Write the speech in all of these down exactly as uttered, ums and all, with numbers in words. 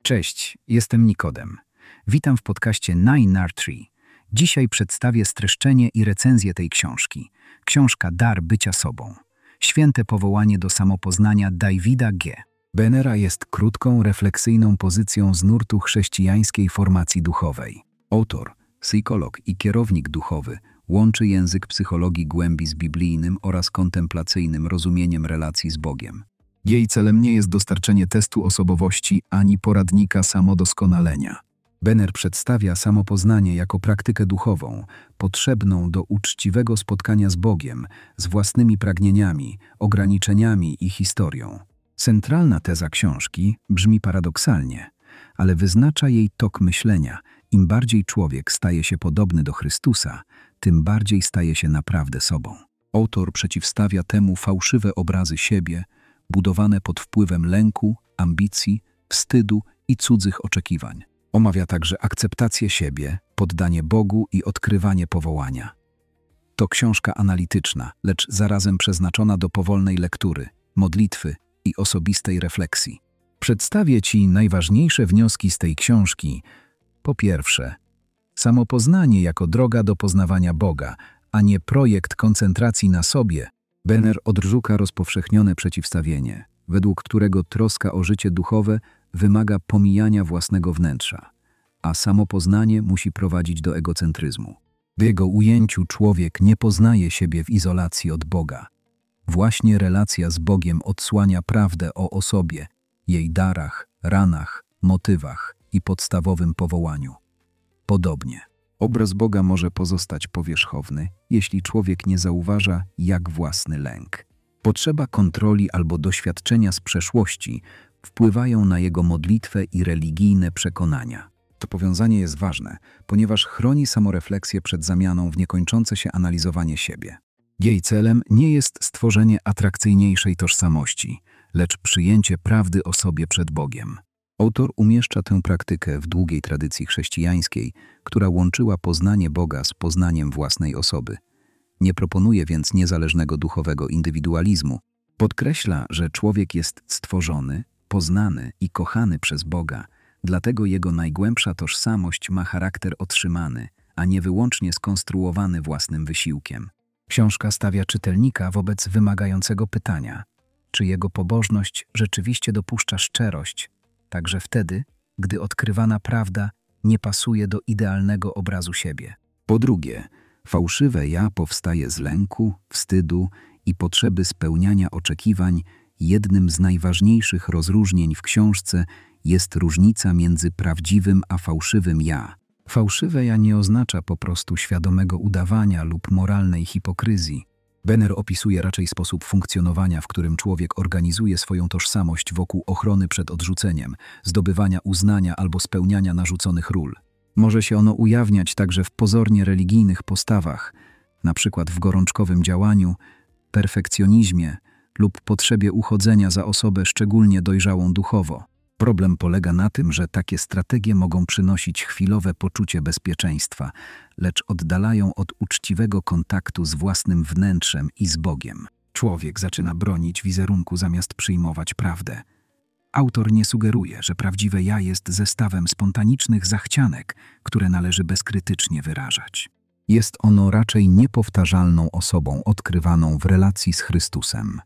Cześć, jestem Nikodem. Witam w podcaście Nine R trzy. Dzisiaj przedstawię streszczenie i recenzję tej książki. Książka Dar bycia sobą. Święte powołanie do samopoznania Davida G. Bennera jest krótką, refleksyjną pozycją z nurtu chrześcijańskiej formacji duchowej. Autor, psycholog i kierownik duchowy łączy język psychologii głębi z biblijnym oraz kontemplacyjnym rozumieniem relacji z Bogiem. Jej celem nie jest dostarczenie testu osobowości ani poradnika samodoskonalenia. Benner przedstawia samopoznanie jako praktykę duchową, potrzebną do uczciwego spotkania z Bogiem, z własnymi pragnieniami, ograniczeniami i historią. Centralna teza książki brzmi paradoksalnie, ale wyznacza jej tok myślenia. Im bardziej człowiek staje się podobny do Chrystusa, tym bardziej staje się naprawdę sobą. Autor przeciwstawia temu fałszywe obrazy siebie, budowane pod wpływem lęku, ambicji, wstydu i cudzych oczekiwań. Omawia także akceptację siebie, poddanie Bogu i odkrywanie powołania. To książka analityczna, lecz zarazem przeznaczona do powolnej lektury, modlitwy i osobistej refleksji. Przedstawię Ci najważniejsze wnioski z tej książki. Po pierwsze, samopoznanie jako droga do poznawania Boga, a nie projekt koncentracji na sobie. Benner odrzuca rozpowszechnione przeciwstawienie, według którego troska o życie duchowe wymaga pomijania własnego wnętrza, a samopoznanie musi prowadzić do egocentryzmu. W jego ujęciu człowiek nie poznaje siebie w izolacji od Boga. Właśnie relacja z Bogiem odsłania prawdę o osobie, jej darach, ranach, motywach i podstawowym powołaniu. Podobnie, obraz Boga może pozostać powierzchowny, jeśli człowiek nie zauważa, jak własny lęk, potrzeba kontroli albo doświadczenia z przeszłości wpływają na jego modlitwę i religijne przekonania. To powiązanie jest ważne, ponieważ chroni samorefleksję przed zamianą w niekończące się analizowanie siebie. Jej celem nie jest stworzenie atrakcyjniejszej tożsamości, lecz przyjęcie prawdy o sobie przed Bogiem. Autor umieszcza tę praktykę w długiej tradycji chrześcijańskiej, która łączyła poznanie Boga z poznaniem własnej osoby. Nie proponuje więc niezależnego duchowego indywidualizmu. Podkreśla, że człowiek jest stworzony, poznany i kochany przez Boga, dlatego jego najgłębsza tożsamość ma charakter otrzymany, a nie wyłącznie skonstruowany własnym wysiłkiem. Książka stawia czytelnika wobec wymagającego pytania, czy jego pobożność rzeczywiście dopuszcza szczerość, także wtedy, gdy odkrywana prawda nie pasuje do idealnego obrazu siebie. Po drugie, fałszywe ja powstaje z lęku, wstydu i potrzeby spełniania oczekiwań. Jednym z najważniejszych rozróżnień w książce jest różnica między prawdziwym a fałszywym ja. Fałszywe ja nie oznacza po prostu świadomego udawania lub moralnej hipokryzji. Benner opisuje raczej sposób funkcjonowania, w którym człowiek organizuje swoją tożsamość wokół ochrony przed odrzuceniem, zdobywania uznania albo spełniania narzuconych ról. Może się ono ujawniać także w pozornie religijnych postawach, na przykład w gorączkowym działaniu, perfekcjonizmie lub potrzebie uchodzenia za osobę szczególnie dojrzałą duchowo. Problem polega na tym, że takie strategie mogą przynosić chwilowe poczucie bezpieczeństwa, lecz oddalają od uczciwego kontaktu z własnym wnętrzem i z Bogiem. Człowiek zaczyna bronić wizerunku zamiast przyjmować prawdę. Autor nie sugeruje, że prawdziwe ja jest zestawem spontanicznych zachcianek, które należy bezkrytycznie wyrażać. Jest ono raczej niepowtarzalną osobą odkrywaną w relacji z Chrystusem.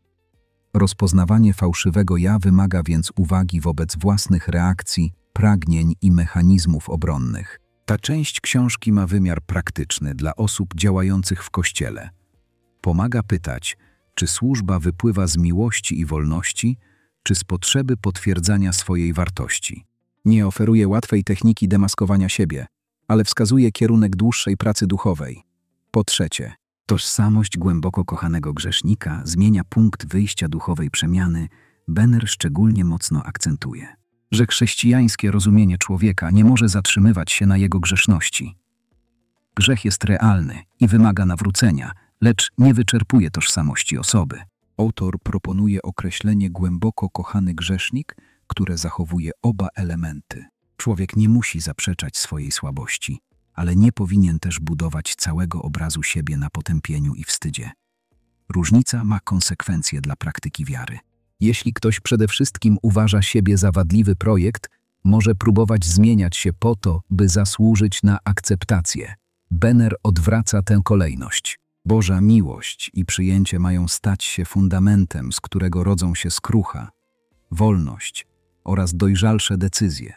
Rozpoznawanie fałszywego ja wymaga więc uwagi wobec własnych reakcji, pragnień i mechanizmów obronnych. Ta część książki ma wymiar praktyczny dla osób działających w Kościele. Pomaga pytać, czy służba wypływa z miłości i wolności, czy z potrzeby potwierdzania swojej wartości. Nie oferuje łatwej techniki demaskowania siebie, ale wskazuje kierunek dłuższej pracy duchowej. Po trzecie, tożsamość głęboko kochanego grzesznika zmienia punkt wyjścia duchowej przemiany. Benner szczególnie mocno akcentuje, że chrześcijańskie rozumienie człowieka nie może zatrzymywać się na jego grzeszności. Grzech jest realny i wymaga nawrócenia, lecz nie wyczerpuje tożsamości osoby. Autor proponuje określenie głęboko kochany grzesznik, które zachowuje oba elementy. Człowiek nie musi zaprzeczać swojej słabości, ale nie powinien też budować całego obrazu siebie na potępieniu i wstydzie. Różnica ma konsekwencje dla praktyki wiary. Jeśli ktoś przede wszystkim uważa siebie za wadliwy projekt, Może próbować zmieniać się po to, by zasłużyć na akceptację. Benner odwraca tę kolejność. Boża miłość i przyjęcie mają stać się fundamentem, z którego rodzą się skrucha, wolność oraz dojrzalsze decyzje.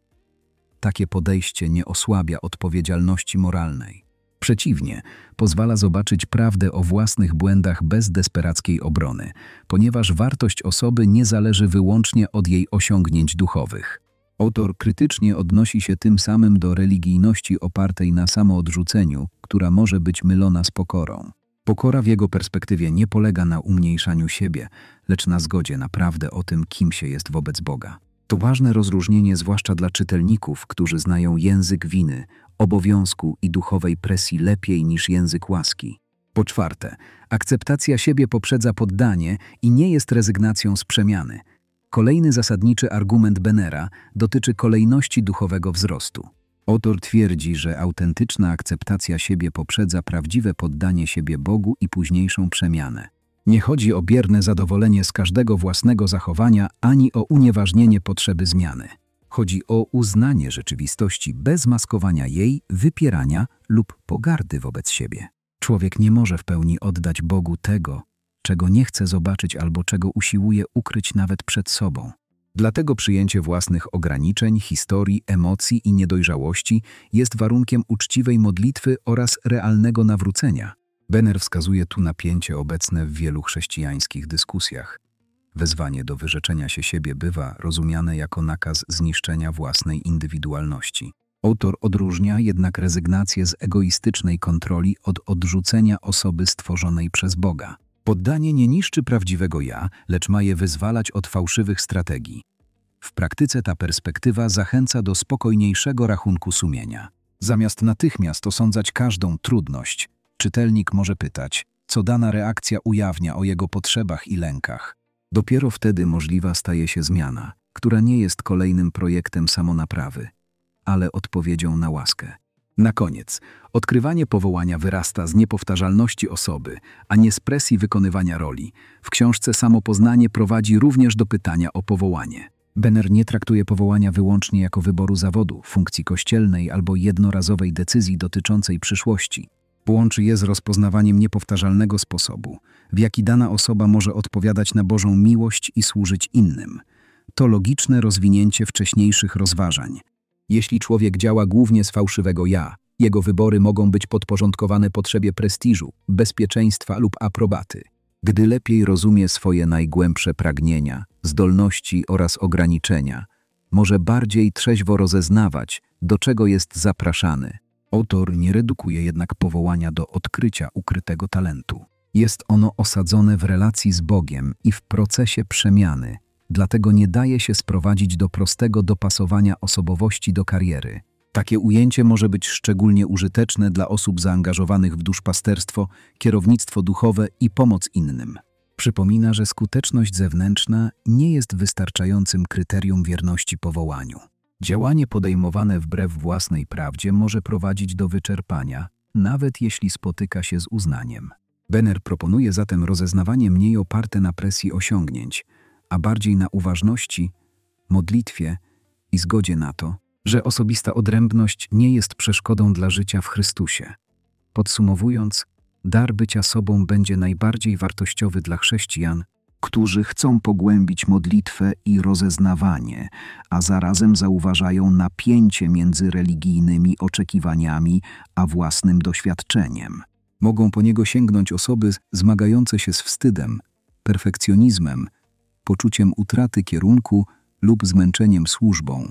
Takie podejście nie osłabia odpowiedzialności moralnej. Przeciwnie, pozwala zobaczyć prawdę o własnych błędach bez desperackiej obrony, ponieważ wartość osoby nie zależy wyłącznie od jej osiągnięć duchowych. Autor krytycznie odnosi się tym samym do religijności opartej na samoodrzuceniu, która może być mylona z pokorą. Pokora w jego perspektywie nie polega na umniejszaniu siebie, lecz na zgodzie na prawdę o tym, kim się jest wobec Boga. To ważne rozróżnienie zwłaszcza dla czytelników, którzy znają język winy, obowiązku i duchowej presji lepiej niż język łaski. Po czwarte, akceptacja siebie poprzedza poddanie i nie jest rezygnacją z przemiany. Kolejny zasadniczy argument Bennera dotyczy kolejności duchowego wzrostu. Autor twierdzi, że autentyczna akceptacja siebie poprzedza prawdziwe poddanie siebie Bogu i późniejszą przemianę. Nie chodzi o bierne zadowolenie z każdego własnego zachowania, ani o unieważnienie potrzeby zmiany. Chodzi o uznanie rzeczywistości bez maskowania jej, wypierania lub pogardy wobec siebie. Człowiek nie może w pełni oddać Bogu tego, czego nie chce zobaczyć albo czego usiłuje ukryć nawet przed sobą. Dlatego przyjęcie własnych ograniczeń, historii, emocji i niedojrzałości jest warunkiem uczciwej modlitwy oraz realnego nawrócenia. Benner wskazuje tu napięcie obecne w wielu chrześcijańskich dyskusjach. Wezwanie do wyrzeczenia się siebie bywa rozumiane jako nakaz zniszczenia własnej indywidualności. Autor odróżnia jednak rezygnację z egoistycznej kontroli od odrzucenia osoby stworzonej przez Boga. Poddanie nie niszczy prawdziwego ja, lecz ma je wyzwalać od fałszywych strategii. W praktyce ta perspektywa zachęca do spokojniejszego rachunku sumienia. Zamiast natychmiast osądzać każdą trudność, czytelnik może pytać, co dana reakcja ujawnia o jego potrzebach i lękach. Dopiero wtedy możliwa staje się zmiana, która nie jest kolejnym projektem samonaprawy, ale odpowiedzią na łaskę. Na koniec, odkrywanie powołania wyrasta z niepowtarzalności osoby, a nie z presji wykonywania roli. W książce Samopoznanie prowadzi również do pytania o powołanie. Benner nie traktuje powołania wyłącznie jako wyboru zawodu, funkcji kościelnej albo jednorazowej decyzji dotyczącej przyszłości. Łączy je z rozpoznawaniem niepowtarzalnego sposobu, w jaki dana osoba może odpowiadać na Bożą miłość i służyć innym. To logiczne rozwinięcie wcześniejszych rozważań. Jeśli człowiek działa głównie z fałszywego ja, jego wybory mogą być podporządkowane potrzebie prestiżu, bezpieczeństwa lub aprobaty. Gdy lepiej rozumie swoje najgłębsze pragnienia, zdolności oraz ograniczenia, może bardziej trzeźwo rozeznawać, do czego jest zapraszany. Autor nie redukuje jednak powołania do odkrycia ukrytego talentu. Jest ono osadzone w relacji z Bogiem i w procesie przemiany, dlatego nie daje się sprowadzić do prostego dopasowania osobowości do kariery. Takie ujęcie może być szczególnie użyteczne dla osób zaangażowanych w duszpasterstwo, kierownictwo duchowe i pomoc innym. Przypomina, że skuteczność zewnętrzna nie jest wystarczającym kryterium wierności powołaniu. Działanie podejmowane wbrew własnej prawdzie może prowadzić do wyczerpania, nawet jeśli spotyka się z uznaniem. Benner proponuje zatem rozeznawanie mniej oparte na presji osiągnięć, a bardziej na uważności, modlitwie i zgodzie na to, że osobista odrębność nie jest przeszkodą dla życia w Chrystusie. Podsumowując, dar bycia sobą będzie najbardziej wartościowy dla chrześcijan, którzy chcą pogłębić modlitwę i rozeznawanie, a zarazem zauważają napięcie między religijnymi oczekiwaniami a własnym doświadczeniem. Mogą po niego sięgnąć osoby zmagające się z wstydem, perfekcjonizmem, poczuciem utraty kierunku lub zmęczeniem służbą.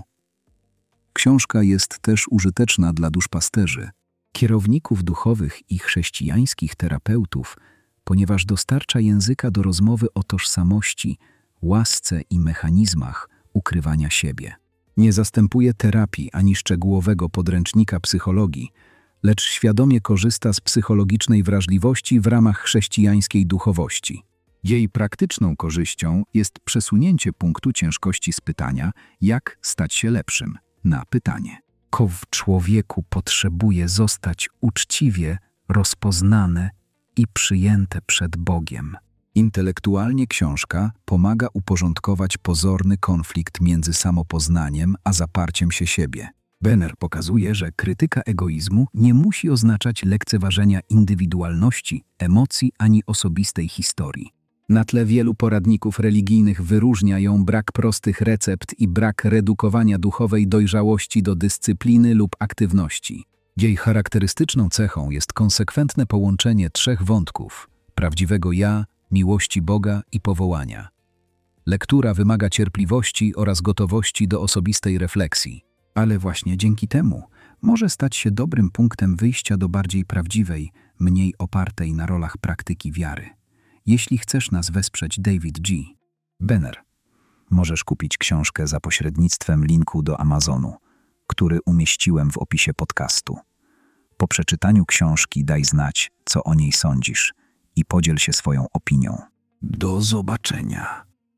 Książka jest też użyteczna dla duszpasterzy, kierowników duchowych i chrześcijańskich terapeutów, ponieważ dostarcza języka do rozmowy o tożsamości, łasce i mechanizmach ukrywania siebie. Nie zastępuje terapii ani szczegółowego podręcznika psychologii, lecz świadomie korzysta z psychologicznej wrażliwości w ramach chrześcijańskiej duchowości. Jej praktyczną korzyścią jest przesunięcie punktu ciężkości z pytania, jak stać się lepszym, na pytanie, co w człowieku potrzebuje zostać uczciwie rozpoznane i przyjęte przed Bogiem. Intelektualnie książka pomaga uporządkować pozorny konflikt między samopoznaniem a zaparciem się siebie. Benner pokazuje, że krytyka egoizmu nie musi oznaczać lekceważenia indywidualności, emocji ani osobistej historii. Na tle wielu poradników religijnych wyróżnia ją brak prostych recept i brak redukowania duchowej dojrzałości do dyscypliny lub aktywności. Jej charakterystyczną cechą jest konsekwentne połączenie trzech wątków: prawdziwego ja, miłości Boga i powołania. Lektura wymaga cierpliwości oraz gotowości do osobistej refleksji, ale właśnie dzięki temu może stać się dobrym punktem wyjścia do bardziej prawdziwej, mniej opartej na rolach praktyki wiary. Jeśli chcesz nas wesprzeć, David G. Benner, możesz kupić książkę za pośrednictwem linku do Amazonu, który umieściłem w opisie podcastu. Po przeczytaniu książki daj znać, co o niej sądzisz i podziel się swoją opinią. Do zobaczenia.